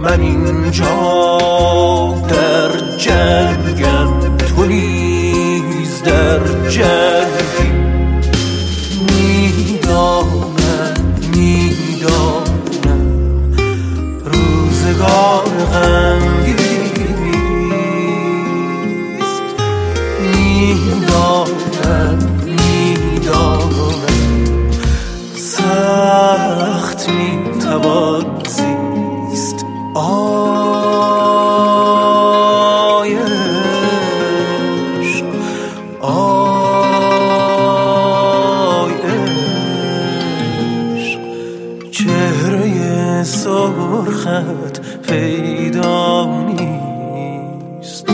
من اینجا در جنگم، تو نیز در جنگی. میدانم روزگار غمگینیست. میدانم سخت میتوان زیست. آی عشق، آی عشق، چهره سرخت پیدا نیست.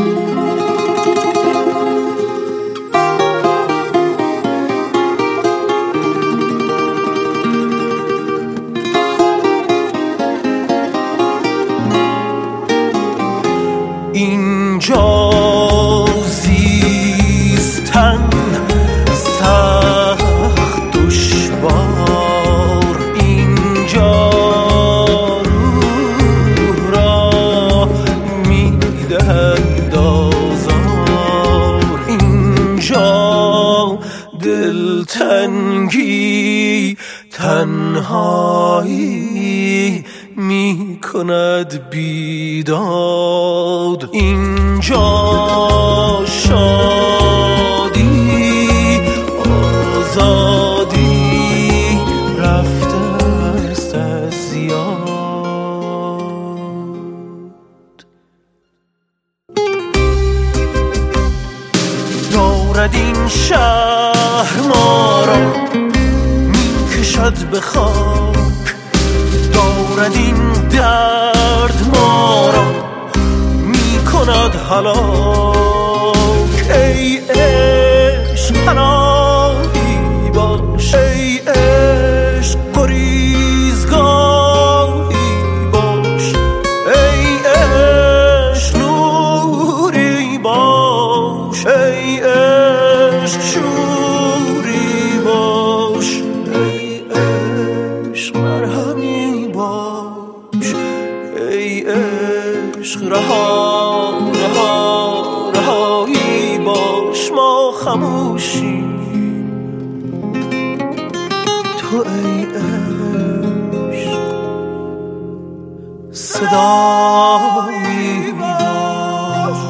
اینجا زیستن سخت دشوار، اینجا روح را میدهد آزار، اینجا دلتنگی تنهایی می کند بیداد، اینجا شادی آزادی رفته است از یاد. دارد این شهر ما را می کشد به خاک، دارد این درد ما را می کند هلاک. ای عشق پناهی باش، ای عشق گریزگاهی باش، ای عشق نوری باش، ای عشق شوری باش، ای عشق مرهمی باش، ای عشق رهایی باش. ما خموشیم تو ای عشق صدایی باش.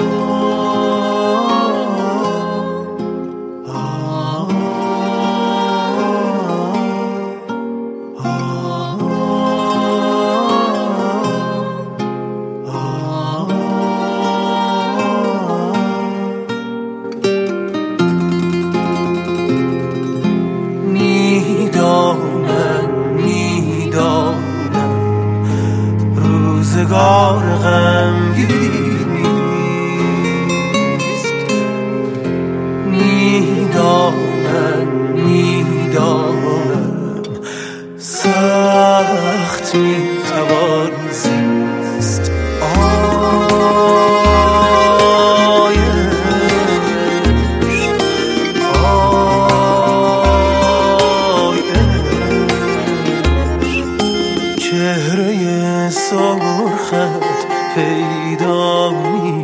میدانم روزگار غمگینیست. میدانم سخت میتوان زیست. آی عشق، آی عشق، چهره سرخت پیدا می